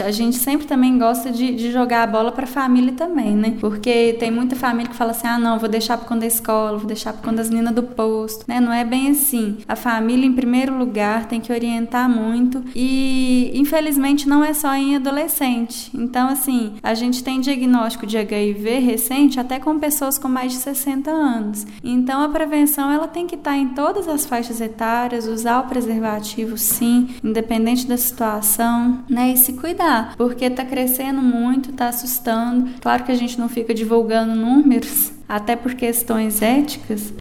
a gente sempre também gosta de jogar a bola para a família também, né? Porque tem muita família que fala assim, não, vou deixar para quando da escola, vou deixar para quando as meninas do posto, né? Não é bem assim. A família, em primeiro lugar, tem que orientar muito e, infelizmente, não é só em adolescente. Então, assim, a gente tem diagnóstico de HIV recente até com pessoas com mais de 60 anos. Então, a prevenção, ela tem que estar em todas as faixas etárias, usar o preservativo, sim, independente da situação, né? E se cuidar, porque tá crescendo muito, tá assustando. Claro que a gente não fica divulgando números, até por questões éticas,